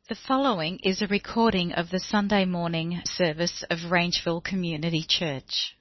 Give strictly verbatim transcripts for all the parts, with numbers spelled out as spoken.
The following is a recording of the Sunday morning service of Rangeville Community Church.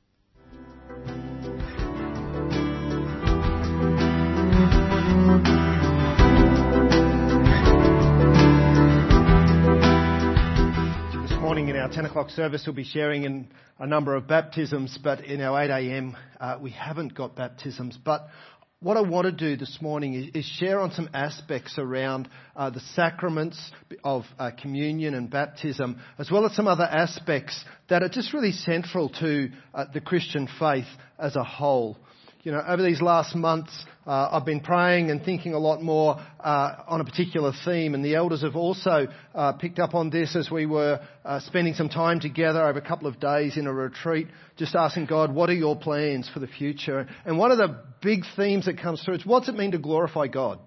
This morning in our ten o'clock service we'll be sharing in a number of baptisms, but in our eight a.m. Uh, we haven't got baptisms. But what I want to do this morning is, is share on some aspects around uh, the sacraments of uh, communion and baptism, as well as some other aspects that are just really central to uh, the Christian faith as a whole. You know, over these last months, uh, I've been praying and thinking a lot more uh, on a particular theme, and the elders have also uh, picked up on this as we were uh, spending some time together over a couple of days in a retreat, just asking God, what are your plans for the future? And one of the big themes that comes through is, what's it mean to glorify God?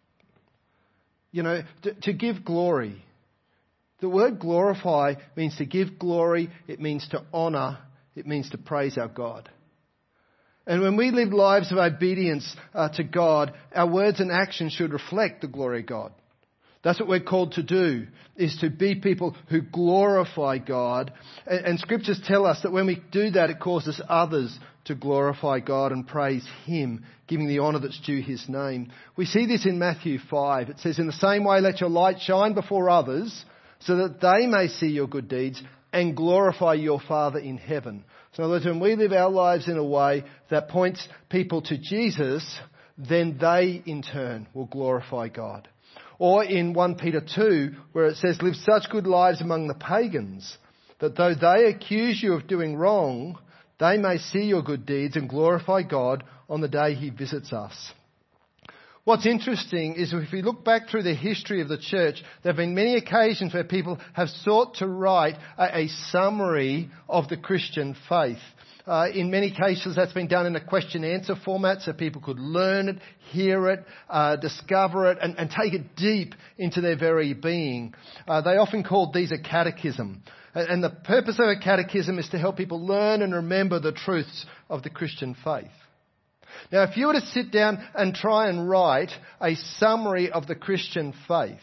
You know, to, to give glory. The word glorify means to give glory, it means to honour, it means to praise our God. And when we live lives of obedience uh, to God, our words and actions should reflect the glory of God. That's what we're called to do, is to be people who glorify God. And, and scriptures tell us that when we do that, it causes others to glorify God and praise Him, giving the honour that's due His name. We see this in Matthew five. It says, in the same way, let your light shine before others, so that they may see your good deeds and glorify your Father in heaven. So in other words, when we live our lives in a way that points people to Jesus, then they in turn will glorify God. Or in First Peter two, where it says, live such good lives among the pagans, that though they accuse you of doing wrong, they may see your good deeds and glorify God on the day He visits us. What's interesting is if we look back through the history of the church, there have been many occasions where people have sought to write a, a summary of the Christian faith. Uh, in many cases that's been done in a question-answer format so people could learn it, hear it, uh, discover it and, and take it deep into their very being. Uh, they often called these a catechism. And, and the purpose of a catechism is to help people learn and remember the truths of the Christian faith. Now, if you were to sit down and try and write a summary of the Christian faith,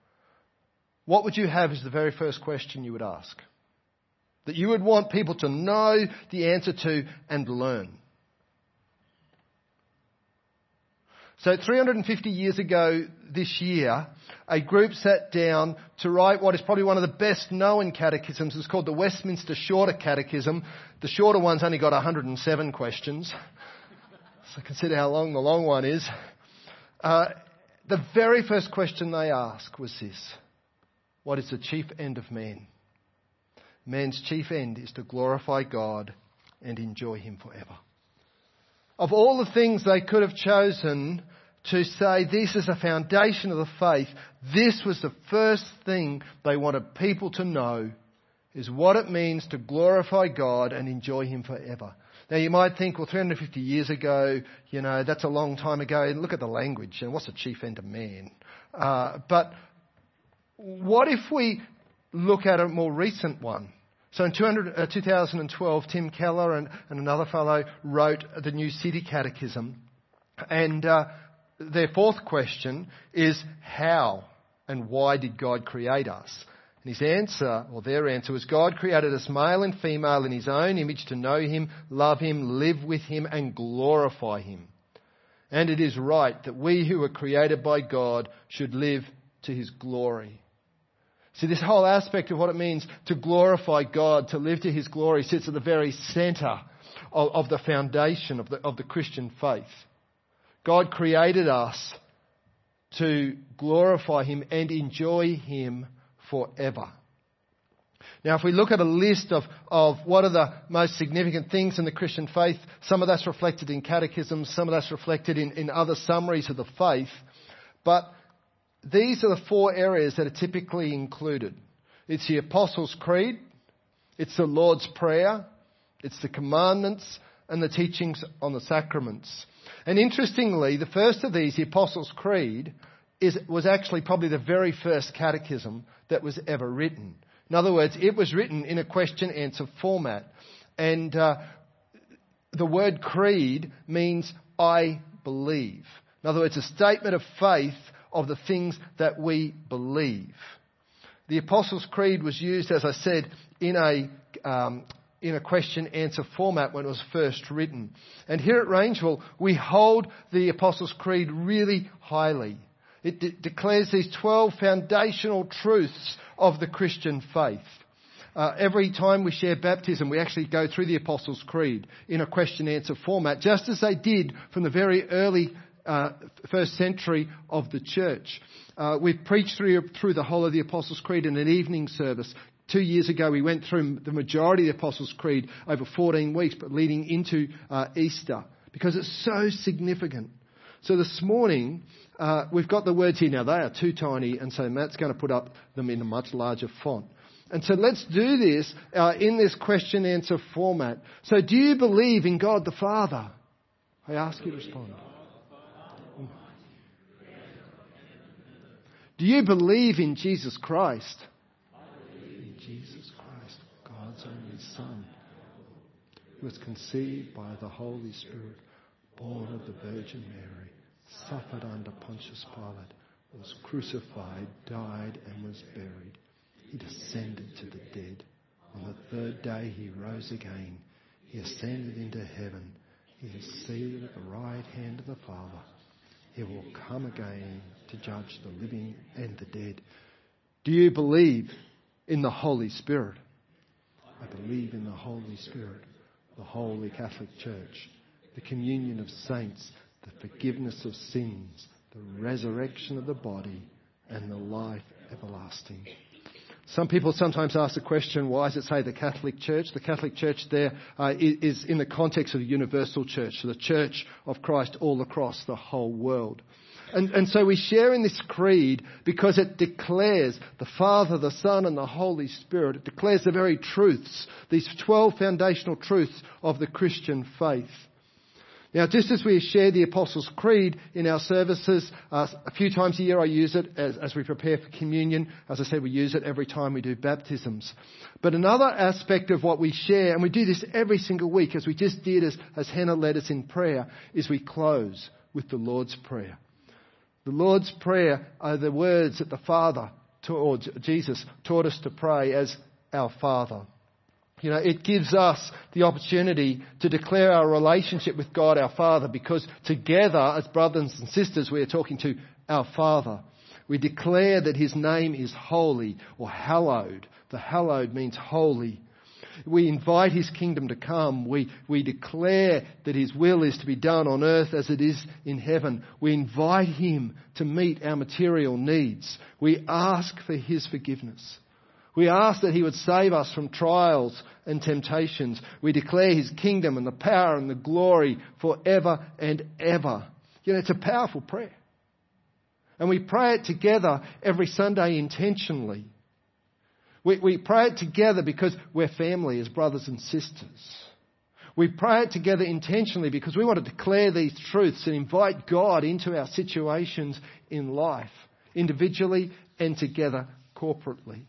what would you have as the very first question you would ask? That you would want people to know the answer to and learn. So three hundred fifty years ago this year, a group sat down to write what is probably one of the best known catechisms. It's called the Westminster Shorter Catechism. The shorter one's only got one hundred seven questions. So consider how long the long one is. Uh, the very first question they asked was this: what is the chief end of man? Man's chief end is to glorify God and enjoy Him forever. Of all the things they could have chosen to say this is a foundation of the faith, this was the first thing they wanted people to know, is what it means to glorify God and enjoy Him forever. Now you might think, well, three hundred fifty years ago, you know, that's a long time ago. And look at the language. And what's the chief end of man? Uh, but what if we look at a more recent one? So in two thousand twelve, Tim Keller and, and another fellow wrote the New City Catechism. And uh, their fourth question is, how and why did God create us? And his answer, or their answer, was God created us male and female in His own image to know Him, love Him, live with Him and glorify Him. And it is right that we who were created by God should live to His glory. See, this whole aspect of what it means to glorify God, to live to His glory, sits at the very centre of, of the foundation of the, of the Christian faith. God created us to glorify Him and enjoy Him forever. Now, if we look at a list of, of what are the most significant things in the Christian faith, some of that's reflected in catechisms, some of that's reflected in, in other summaries of the faith, but these are the four areas that are typically included. It's the Apostles' Creed, it's the Lord's Prayer, it's the commandments, and the teachings on the sacraments. And interestingly, the first of these, the Apostles' Creed, is, was actually probably the very first catechism that was ever written. In other words, it was written in a question-answer format. And uh, the word creed means I believe. In other words, a statement of faith of the things that we believe. The Apostles' Creed was used, as I said, in a um, in a question-answer format when it was first written. And here at Rangeville, we hold the Apostles' Creed really highly. It de- declares these twelve foundational truths of the Christian faith. Uh, every time we share baptism, we actually go through the Apostles' Creed in a question-answer format, just as they did from the very early uh, first century of the church. Uh, we've preached through, through the whole of the Apostles' Creed in an evening service. Two years ago, we went through the majority of the Apostles' Creed over fourteen weeks, but leading into uh, Easter, because it's so significant. So this morning, uh, we've got the words here. Now, they are too tiny, and so Matt's going to put up them in a much larger font. And so let's do this uh, in this question-answer format. So do you believe in God the Father? I ask you to respond. Do you believe in Jesus Christ? In Jesus Christ, God's only Son, who was conceived by the Holy Spirit, born of the Virgin Mary, suffered under Pontius Pilate, was crucified, died, and was buried. He descended to the dead. On the third day he rose again. He ascended into heaven. He is seated at the right hand of the Father. He will come again to judge the living and the dead. Do you believe in the Holy Spirit? I believe in the Holy Spirit, the Holy Catholic Church, the communion of saints, the forgiveness of sins, the resurrection of the body, and the life everlasting. Some people sometimes ask the question, why does it say the Catholic Church? The Catholic Church there uh, is in the context of the universal church, so the Church of Christ all across the whole world. And, and so we share in this creed because it declares the Father, the Son, and the Holy Spirit. It declares the very truths, these twelve foundational truths of the Christian faith. Now, just as we share the Apostles' Creed in our services, uh, a few times a year I use it as, as we prepare for communion. As I said, we use it every time we do baptisms. But another aspect of what we share, and we do this every single week, as we just did as, as Hannah led us in prayer, is we close with the Lord's Prayer. The Lord's Prayer are the words that the Father, or Jesus, taught us to pray as our Father. You know, it gives us the opportunity to declare our relationship with God our Father, because together as brothers and sisters we are talking to our Father. We declare that His name is holy or hallowed. The hallowed means holy. We invite His kingdom to come. We, we declare that His will is to be done on earth as it is in heaven. We invite Him to meet our material needs. We ask for His forgiveness. We ask that He would save us from trials and temptations. We declare His kingdom and the power and the glory forever and ever. You know, it's a powerful prayer. And we pray it together every Sunday intentionally. We, we pray it together because we're family as brothers and sisters. We pray it together intentionally because we want to declare these truths and invite God into our situations in life, individually and together corporately.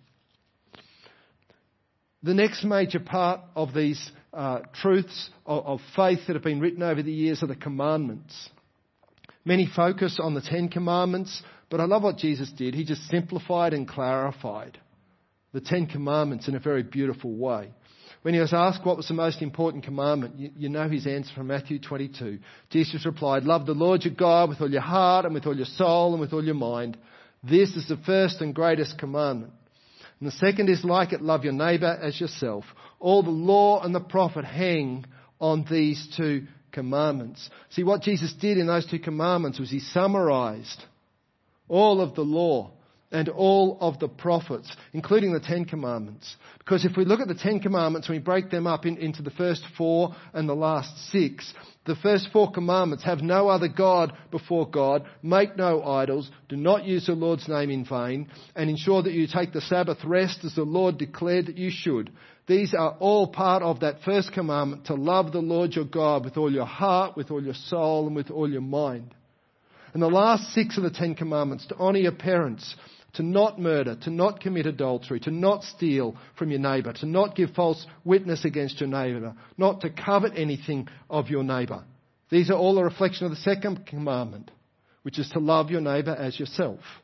The next major part of these uh, truths of, of faith that have been written over the years are the commandments. Many focus on the Ten Commandments, but I love what Jesus did. He just simplified and clarified the Ten Commandments in a very beautiful way. When he was asked what was the most important commandment, you, you know his answer from Matthew twenty-two. Jesus replied, "Love the Lord your God with all your heart and with all your soul and with all your mind. This is the first and greatest commandment. And the second is like it, love your neighbour as yourself. All the law and the prophet hang on these two commandments." See, what Jesus did in those two commandments was He summarised all of the law and all of the prophets, including the Ten Commandments. Because if we look at the Ten Commandments and we break them up in, into the first four and the last six, the first four commandments: have no other God before God, make no idols, do not use the Lord's name in vain, and ensure that you take the Sabbath rest as the Lord declared that you should. These are all part of that first commandment, to love the Lord your God with all your heart, with all your soul, and with all your mind. And the last six of the Ten Commandments: to honour your parents, to not murder, to not commit adultery, to not steal from your neighbour, to not give false witness against your neighbour, not to covet anything of your neighbour. These are all a reflection of the second commandment, which is to love your neighbour as yourself.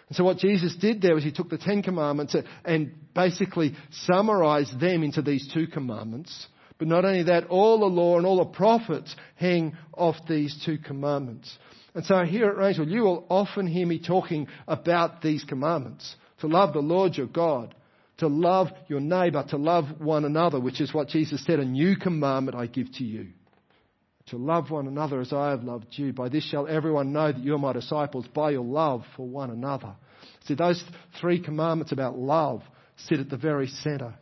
And so what Jesus did there was he took the Ten Commandments and basically summarized them into these two commandments. But not only that, all the law and all the prophets hang off these two commandments. And so here at Rangeville, you will often hear me talking about these commandments. To love the Lord your God, to love your neighbour, to love one another, which is what Jesus said, a new commandment I give to you. To love one another as I have loved you. By this shall everyone know that you are my disciples, by your love for one another. See, those three commandments about love sit at the very centre.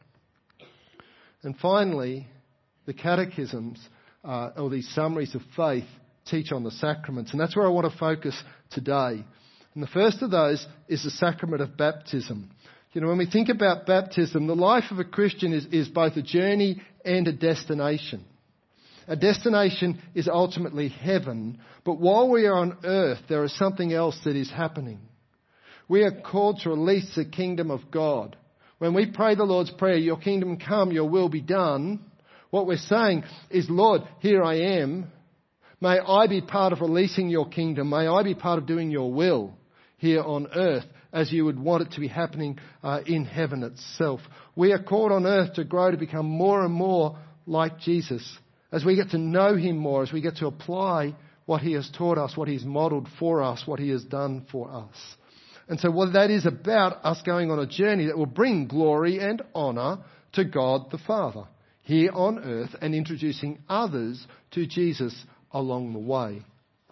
And finally, the catechisms, uh, or these summaries of faith, teach on the sacraments. And that's where I want to focus today. And the first of those is the sacrament of baptism. You know, when we think about baptism, the life of a Christian is, is both a journey and a destination. A destination is ultimately heaven, but while we are on earth, there is something else that is happening. We are called to release the kingdom of God. When we pray the Lord's Prayer, your kingdom come, your will be done, what we're saying is, Lord, here I am. May I be part of releasing your kingdom. May I be part of doing your will here on earth as you would want it to be happening uh, in heaven itself. We are called on earth to grow to become more and more like Jesus. As we get to know him more, as we get to apply what he has taught us, what he's modelled for us, what he has done for us. And so what that is about, us going on a journey that will bring glory and honour to God the Father here on earth, and introducing others to Jesus along the way.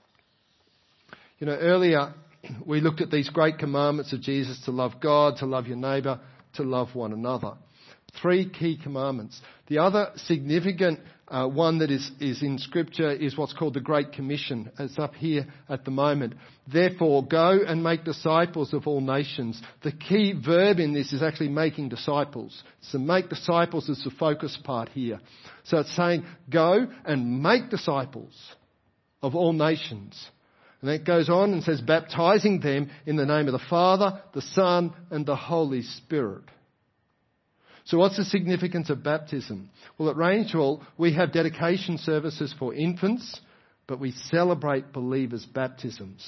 You know, earlier we looked at these great commandments of Jesus to love God, to love your neighbour, to love one another. Three key commandments. The other significant uh, one that is, is in Scripture is what's called the Great Commission. It's up here at the moment. Therefore, go and make disciples of all nations. The key verb in this is actually making disciples. So make disciples is the focus part here. So it's saying, go and make disciples of all nations. And then it goes on and says, baptizing them in the name of the Father, the Son, and the Holy Spirit. So what's the significance of baptism? Well, at Rangeville, we have dedication services for infants, but we celebrate believers' baptisms.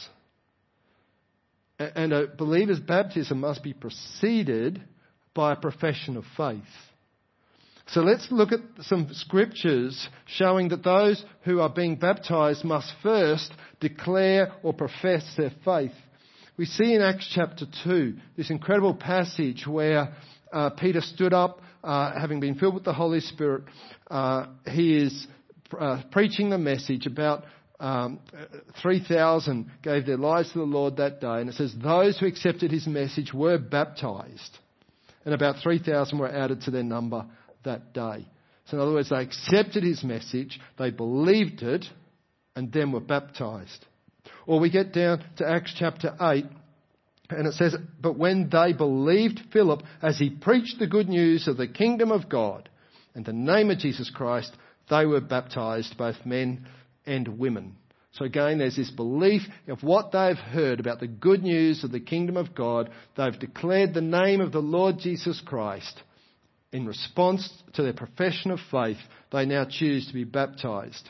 And a believer's baptism must be preceded by a profession of faith. So let's look at some scriptures showing that those who are being baptised must first declare or profess their faith. We see in Acts chapter two this incredible passage where uh, Peter stood up, uh, having been filled with the Holy Spirit. Uh, he is uh, preaching the message about um, three thousand gave their lives to the Lord that day. And it says those who accepted his message were baptised. And about three thousand were added to their number that day. So in other words, they accepted his message, they believed it, and then were baptised. Or we get down to Acts chapter eight, and it says, but when they believed Philip as he preached the good news of the kingdom of God and the name of Jesus Christ, they were baptised, both men and women. So again, there's this belief of what they've heard about the good news of the kingdom of God. They've declared the name of the Lord Jesus Christ. In response to their profession of faith, they now choose to be baptised.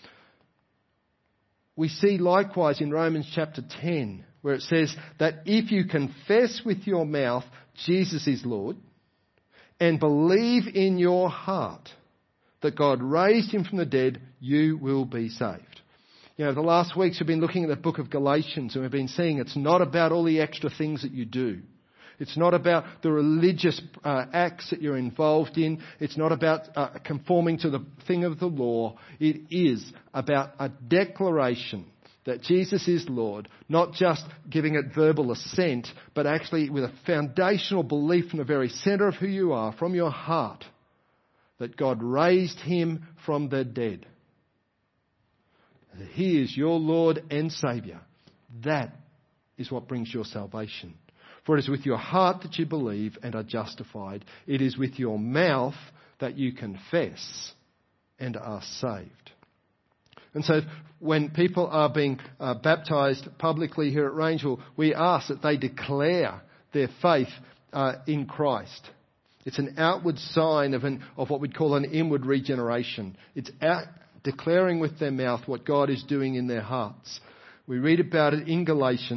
We see likewise in Romans chapter ten, where it says that if you confess with your mouth Jesus is Lord and believe in your heart that God raised him from the dead, you will be saved. You know, the last weeks we've been looking at the book of Galatians, and we've been seeing it's not about all the extra things that you do. It's not about the religious uh, acts that you're involved in. It's not about uh, conforming to the thing of the law. It is about a declaration that Jesus is Lord, not just giving it verbal assent, but actually with a foundational belief from the very centre of who you are, from your heart, that God raised him from the dead. That he is your Lord and Saviour. That is what brings your salvation. For it is with your heart that you believe and are justified. It is with your mouth that you confess and are saved. And so when people are being uh, baptised publicly here at Rangeville, we ask that they declare their faith uh, in Christ. It's an outward sign of, an, of what we'd call an inward regeneration. It's out, declaring with their mouth what God is doing in their hearts. We read about it in Galatians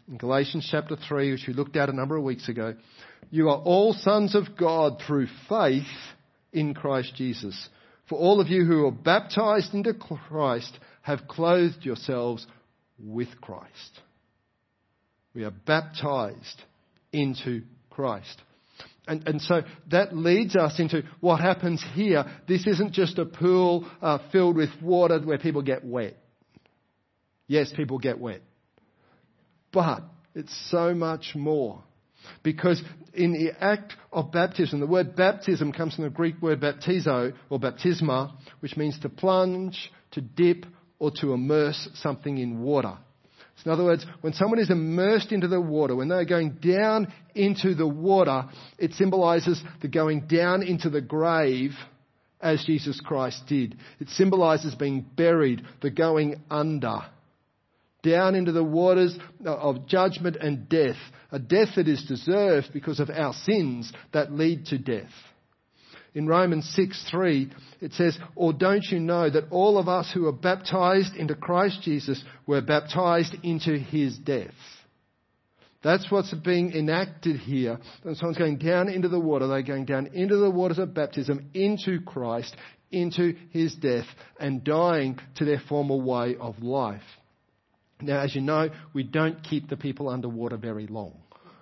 in Galatians chapter three, which we looked at a number of weeks ago, you are all sons of God through faith in Christ Jesus. For all of you who are baptized into Christ have clothed yourselves with Christ. We are baptized into Christ. And, and so that leads us into what happens here. This isn't just a pool uh, filled with water where people get wet. Yes, people get wet. But it's so much more. Because in the act of baptism, the word baptism comes from the Greek word baptizo or baptisma, which means to plunge, to dip, or to immerse something in water. So in other words, when someone is immersed into the water, when they're going down into the water, it symbolises the going down into the grave as Jesus Christ did. It symbolises being buried, the going under, down into the waters of judgment and death, a death that is deserved because of our sins that lead to death. In Romans six three, it says, or don't you know that all of us who are baptized into Christ Jesus were baptized into his death? That's what's being enacted here. When someone's going down into the water, they're going down into the waters of baptism, into Christ, into his death, and dying to their former way of life. Now, as you know, we don't keep the people underwater very long.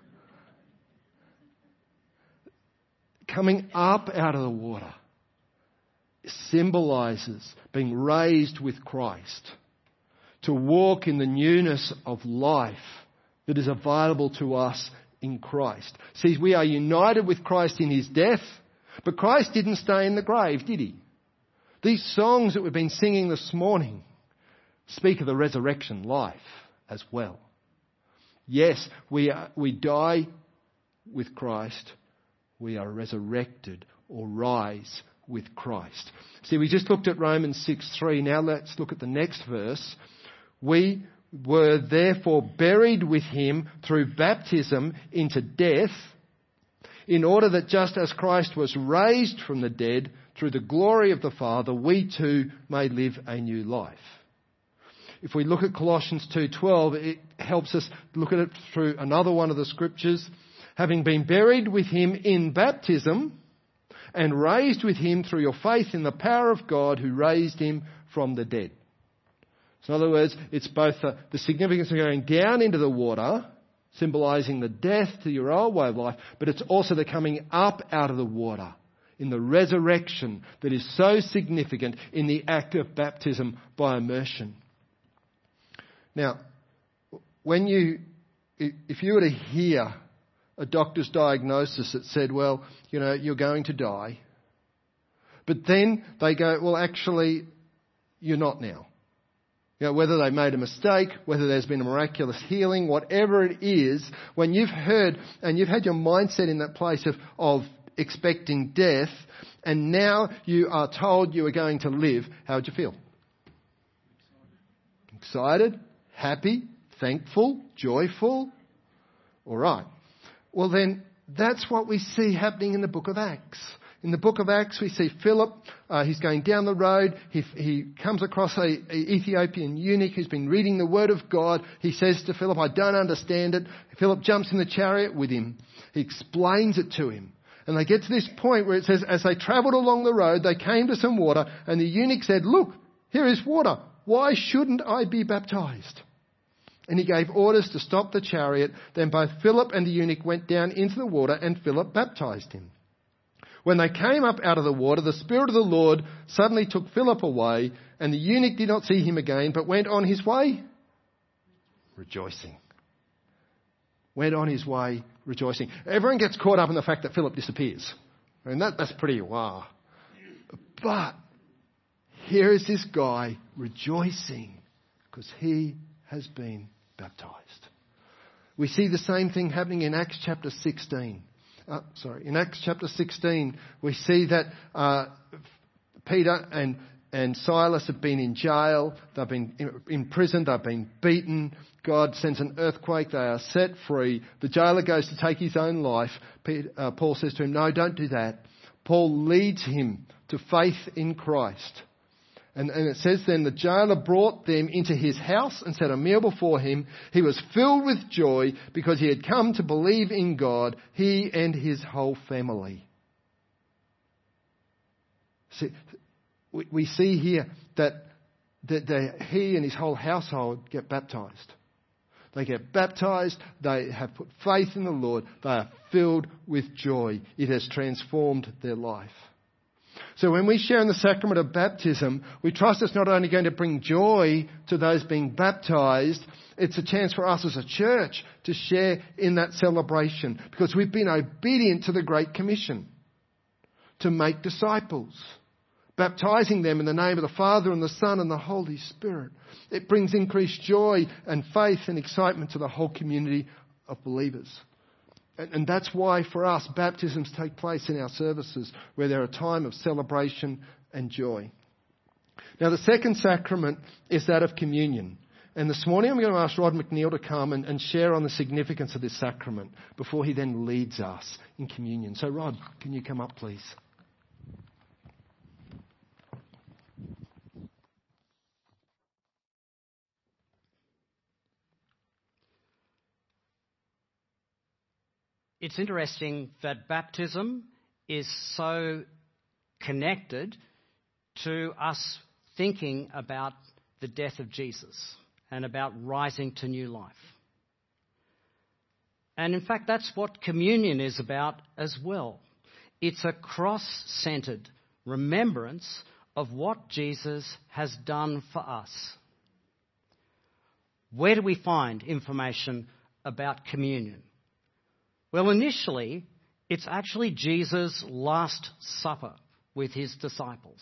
Coming up out of the water symbolises being raised with Christ, to walk in the newness of life that is available to us in Christ. See, we are united with Christ in his death, but Christ didn't stay in the grave, did he? These songs that we've been singing this morning speak of the resurrection life as well. Yes, we are, we die with Christ. We are resurrected or rise with Christ. See, we just looked at Romans six three. Now let's look at the next verse. We were therefore buried with him through baptism into death, in order that just as Christ was raised from the dead through the glory of the Father, we too may live a new life. If we look at Colossians two twelve, it helps us look at it through another one of the scriptures. Having been buried with him in baptism and raised with him through your faith in the power of God who raised him from the dead. So in other words, it's both the, the significance of going down into the water, symbolising the death to your old way of life, but it's also the coming up out of the water in the resurrection that is so significant in the act of baptism by immersion. Now, when you, if you were to hear a doctor's diagnosis that said, well, you know, you're going to die, but then they go, well, actually, you're not now. You know, whether they made a mistake, whether there's been a miraculous healing, whatever it is, when you've heard and you've had your mindset in that place of, of expecting death, and now you are told you are going to live, how would you feel? Excited? Happy? Thankful? Joyful? All right. Well then, that's what we see happening in the book of Acts. In the book of Acts, we see Philip, uh, he's going down the road, he, he comes across an Ethiopian eunuch who's been reading the word of God. He says to Philip, I don't understand it. Philip jumps in the chariot with him. He explains it to him. And they get to this point where it says, as they travelled along the road, they came to some water, and the eunuch said, look, here is water. Why shouldn't I be baptised? And he gave orders to stop the chariot. Then both Philip and the eunuch went down into the water, and Philip baptised him. When they came up out of the water, the Spirit of the Lord suddenly took Philip away, and the eunuch did not see him again, but went on his way rejoicing. Went on his way rejoicing. Everyone gets caught up in the fact that Philip disappears. I mean, that, that's pretty wow. But here is this guy rejoicing because he has been baptised. We see the same thing happening in Acts chapter sixteen. Uh, sorry, in Acts chapter sixteen, we see that uh, Peter and and Silas have been in jail. They've been imprisoned. They've been beaten. God sends an earthquake. They are set free. The jailer goes to take his own life. Peter, uh, Paul says to him, "No, don't do that." Paul leads him to faith in Christ. And, and it says then, the jailer brought them into his house and set a meal before him. He was filled with joy because he had come to believe in God, he and his whole family. See, we, we see here that, that they, he and his whole household get baptized. They get baptized, they have put faith in the Lord, they are filled with joy. It has transformed their life. So when we share in the sacrament of baptism, we trust it's not only going to bring joy to those being baptized, it's a chance for us as a church to share in that celebration because we've been obedient to the Great Commission to make disciples, baptizing them in the name of the Father and the Son and the Holy Spirit. It brings increased joy and faith and excitement to the whole community of believers. And that's why for us baptisms take place in our services where they're a time of celebration and joy. Now the second sacrament is that of communion. And this morning I'm going to ask Rod McNeil to come and, and share on the significance of this sacrament before he then leads us in communion. So Rod, can you come up please? It's interesting that baptism is so connected to us thinking about the death of Jesus and about rising to new life. And in fact, that's what communion is about as well. It's a cross-centered remembrance of what Jesus has done for us. Where do we find information about communion? Well, initially, it's actually Jesus' Last Supper with his disciples.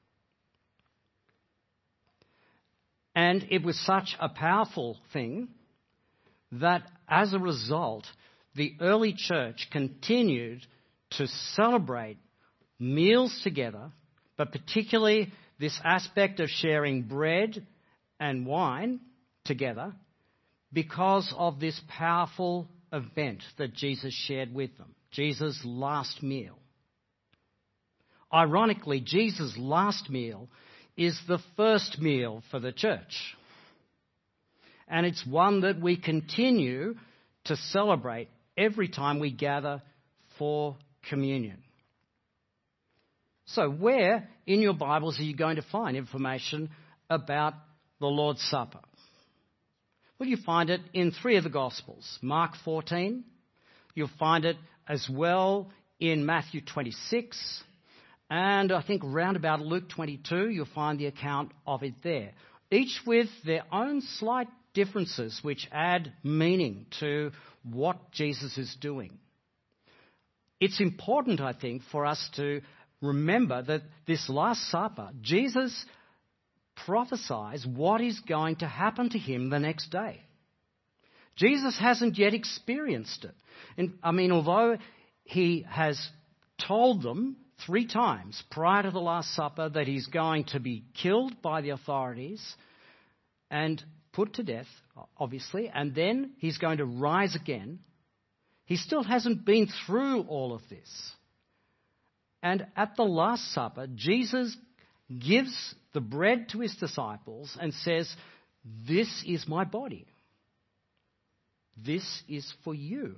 And it was such a powerful thing that as a result, the early church continued to celebrate meals together, but particularly this aspect of sharing bread and wine together because of this powerful event that Jesus shared with them, Jesus' last meal. Ironically, Jesus' last meal is the first meal for the church. And it's one that we continue to celebrate every time we gather for communion. So where in your Bibles are you going to find information about the Lord's Supper? Well, you find it in three of the Gospels. Mark fourteen, you'll find it as well in Matthew twenty-six, and I think round about Luke twenty-two, you'll find the account of it there, each with their own slight differences which add meaning to what Jesus is doing. It's important, I think, for us to remember that this Last Supper, Jesus prophesies what is going to happen to him the next day. Jesus hasn't yet experienced it. And I mean, although he has told them three times prior to the Last Supper that he's going to be killed by the authorities and put to death, obviously, and then he's going to rise again, he still hasn't been through all of this. And at the Last Supper, Jesus gives the bread to his disciples and says, "This is my body. This is for you."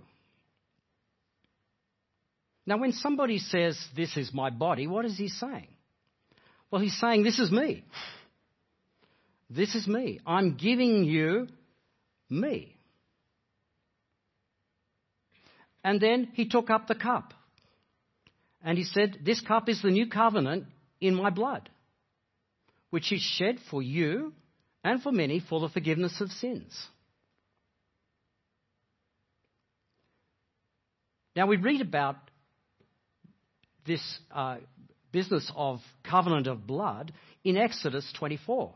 Now, when somebody says, "This is my body," what is he saying? Well, he's saying, "This is me. This is me. I'm giving you me." And then he took up the cup. And he said, "This cup is the new covenant in my blood, which is shed for you and for many for the forgiveness of sins." Now we read about this uh, business of covenant of blood in Exodus twenty-four,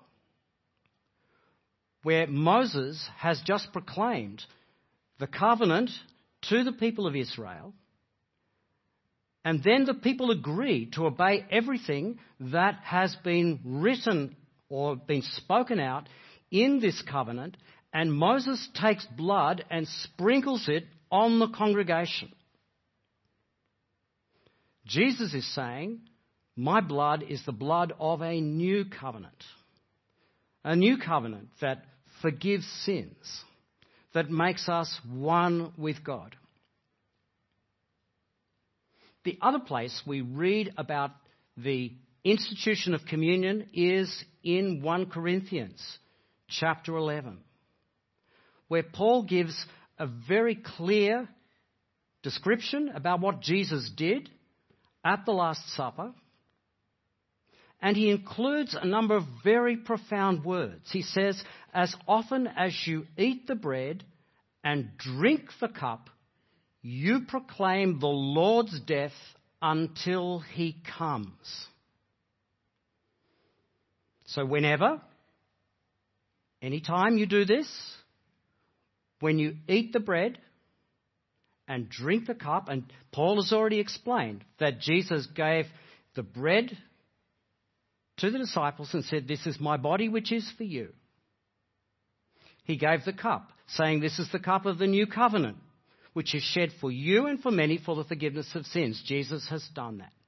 where Moses has just proclaimed the covenant to the people of Israel, and then the people agree to obey everything that has been written or been spoken out in this covenant, and Moses takes blood and sprinkles it on the congregation. Jesus is saying, My blood is the blood of a new covenant. A new covenant that forgives sins, that makes us one with God. The other place we read about the institution of communion is in First Corinthians chapter eleven, where Paul gives a very clear description about what Jesus did at the Last Supper, and he includes a number of very profound words. He says, as often as you eat the bread and drink the cup, you proclaim the Lord's death until he comes. So whenever, anytime you do this, when you eat the bread and drink the cup, and Paul has already explained that Jesus gave the bread to the disciples and said, this is my body which is for you. He gave the cup, saying, this is the cup of the new covenant, which is shed for you and for many for the forgiveness of sins. Jesus has done that.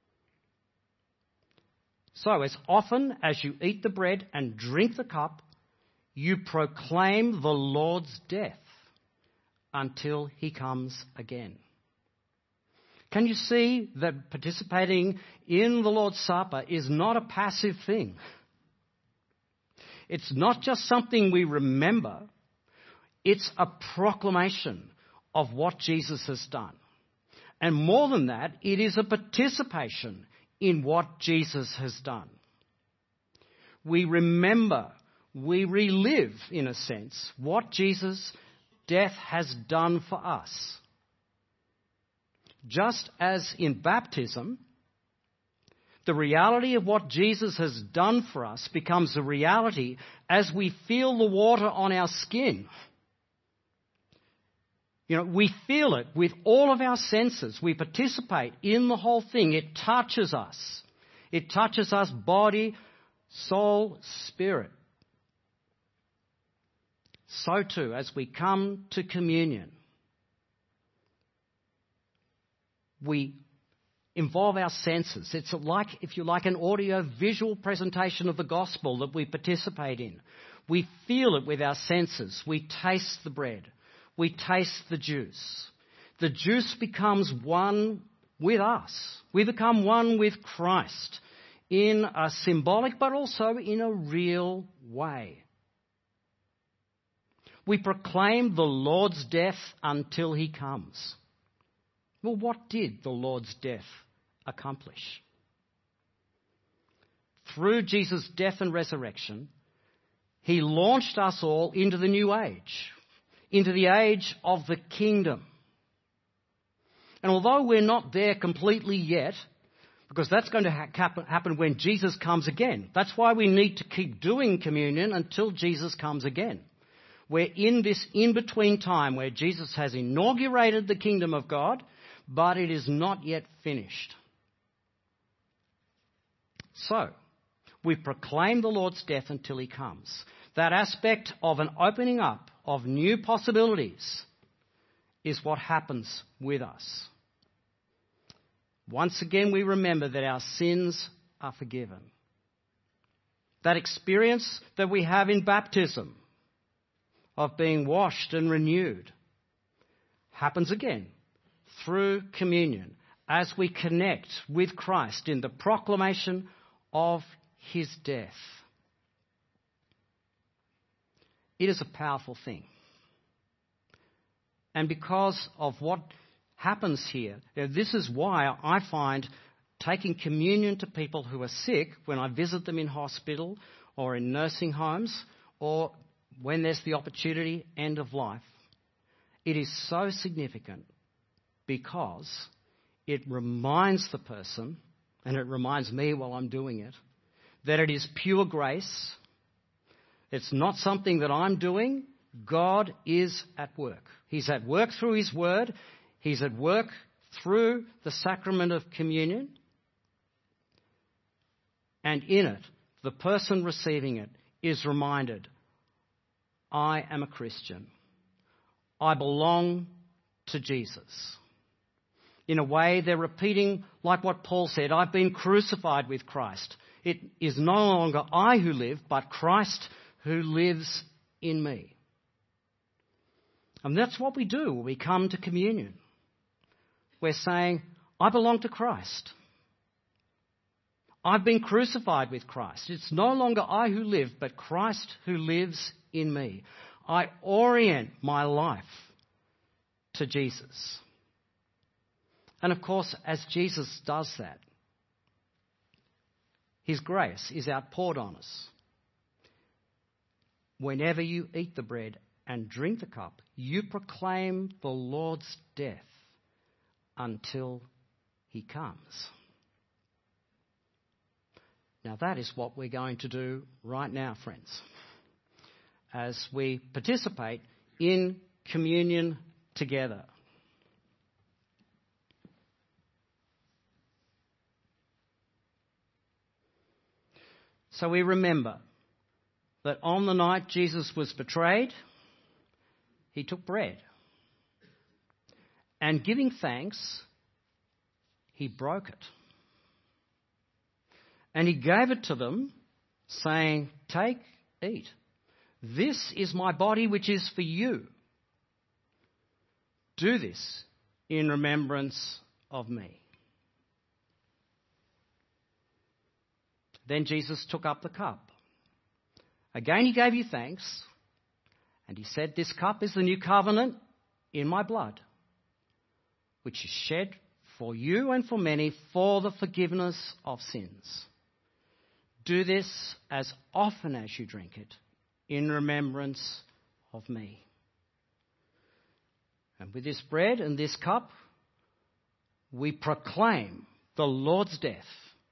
So as often as you eat the bread and drink the cup, you proclaim the Lord's death until he comes again. Can you see that participating in the Lord's Supper is not a passive thing? It's not just something we remember. It's a proclamation of what Jesus has done. And more than that, it is a participation in what Jesus has done. We remember, we relive, in a sense, what Jesus' death has done for us. Just as in baptism, the reality of what Jesus has done for us becomes a reality as we feel the water on our skin. You know, we feel it with all of our senses. We participate in the whole thing. It touches us. It touches us body, soul, spirit. So too, as we come to communion, we involve our senses. It's like, if you like, an audio-visual presentation of the gospel that we participate in. We feel it with our senses. We taste the bread. We taste the juice. The juice becomes one with us. We become one with Christ in a symbolic but also in a real way. We proclaim the Lord's death until he comes. Well, what did the Lord's death accomplish? Through Jesus' death and resurrection, he launched us all into the new age, into the age of the kingdom. And although we're not there completely yet, because that's going to ha- happen when Jesus comes again. That's why we need to keep doing communion until Jesus comes again. We're in this in-between time where Jesus has inaugurated the kingdom of God, but it is not yet finished. So, we proclaim the Lord's death until he comes. That aspect of an opening up of new possibilities is what happens with us. Once again, we remember that our sins are forgiven. That experience that we have in baptism of being washed and renewed happens again through communion as we connect with Christ in the proclamation of his death. It is a powerful thing. And because of what happens here, this is why I find taking communion to people who are sick, when I visit them in hospital or in nursing homes, or when there's the opportunity, end of life, it is so significant because it reminds the person, and it reminds me while I'm doing it, that it is pure grace. It's not something that I'm doing. God is at work. He's at work through his word. He's at work through the sacrament of communion. And in it, the person receiving it is reminded, I am a Christian. I belong to Jesus. In a way, they're repeating like what Paul said, I've been crucified with Christ. It is no longer I who live, but Christ who lives in me. And that's what we do when we come to communion. We're saying, I belong to Christ. I've been crucified with Christ. It's no longer I who live, but Christ who lives in me. I orient my life to Jesus. And of course, as Jesus does that, his grace is outpoured on us. Whenever you eat the bread and drink the cup, you proclaim the Lord's death until he comes. Now that is what we're going to do right now, friends, as we participate in communion together. So we remember that on the night Jesus was betrayed, he took bread. And giving thanks, he broke it. And he gave it to them, saying, take, eat. This is my body which is for you. Do this in remembrance of me. Then Jesus took up the cup. Again he gave you thanks, and he said, this cup is the new covenant in my blood, which is shed for you and for many for the forgiveness of sins. Do this as often as you drink it in remembrance of me. And with this bread and this cup, we proclaim the Lord's death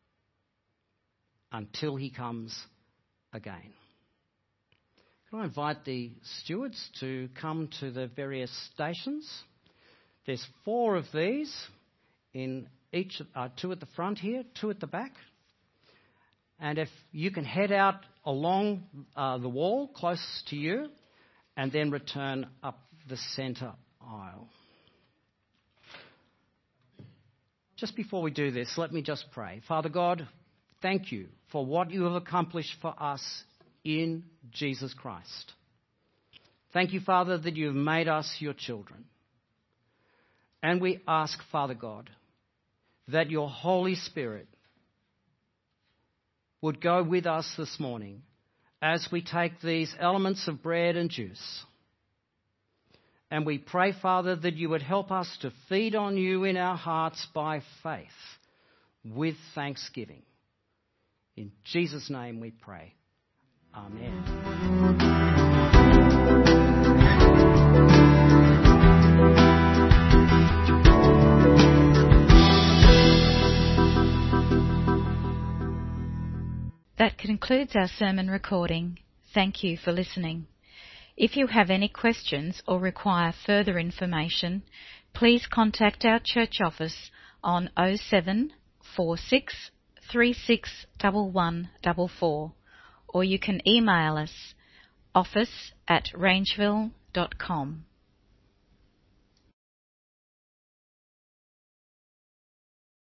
until he comes again. Can I invite the stewards to come to the various stations? There's four of these, in each, uh, two at the front here, two at the back. And if you can head out along uh, the wall closest to you and then return up the centre aisle. Just before we do this, let me just pray. Father God, thank you for what you have accomplished for us in Jesus Christ. Thank you, Father, that you have made us your children. And we ask, Father God, that your Holy Spirit would go with us this morning as we take these elements of bread and juice. And we pray, Father, that you would help us to feed on you in our hearts by faith with thanksgiving. In Jesus' name we pray. Amen. That concludes our sermon recording. Thank you for listening. If you have any questions or require further information, please contact our church office on oh seven four six three six one one four four, or you can email us office at rangeville dot com.